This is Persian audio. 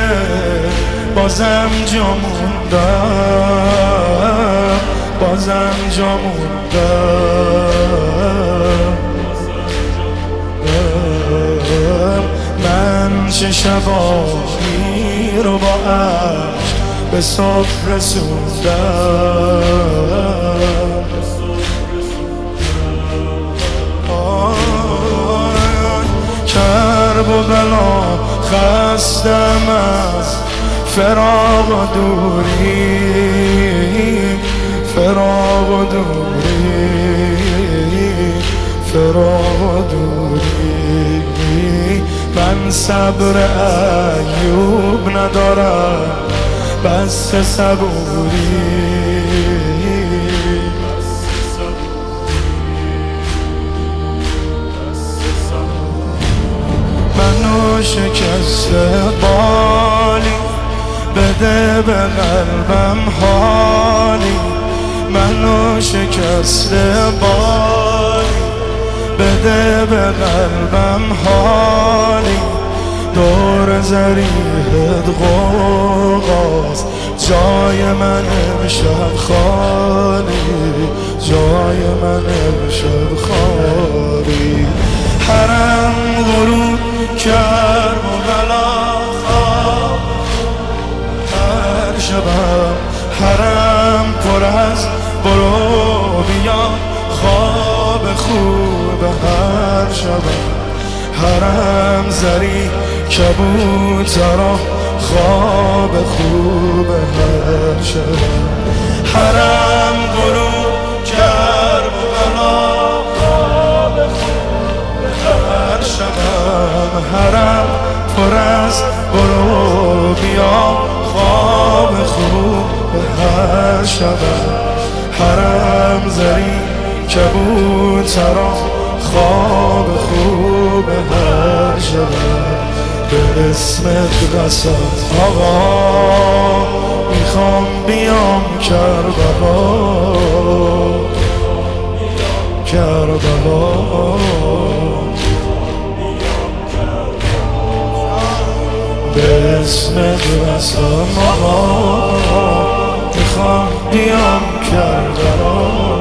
بازم جا موندم، بازم جا موندم. من چه شبایی رو با عشق به صبح رسوندم. کرب و بلا خستم از فراق و دوری، فراق و دوری، فراق و دوری. من صبر ایوب ندارم، بس صبوری. منو شکسته بالی، بده به قلبم حالی. منو شکسته بالی، بده به قلبم حالی. دور زریحت غوغاست، جای من امشب خالی، جای من امشب خالی. حرم غروب کرد و بلا خواب هر شبم، حرم پر از برو بیا خواب خوب هر شبم. حرم زری کبوترا خواب خوب هر شبم. حرم غروب کرد و بلا خواب خوب هر شبم. حرم پر از برو بیا خواب خوب هر شبم. حرم زری کبوترا خواب خوب هر شبم. به اسمت قسم آقا میخوام بیام کربلا، کربلا. به اسمت قسم آقا میخوام بیام کربلا.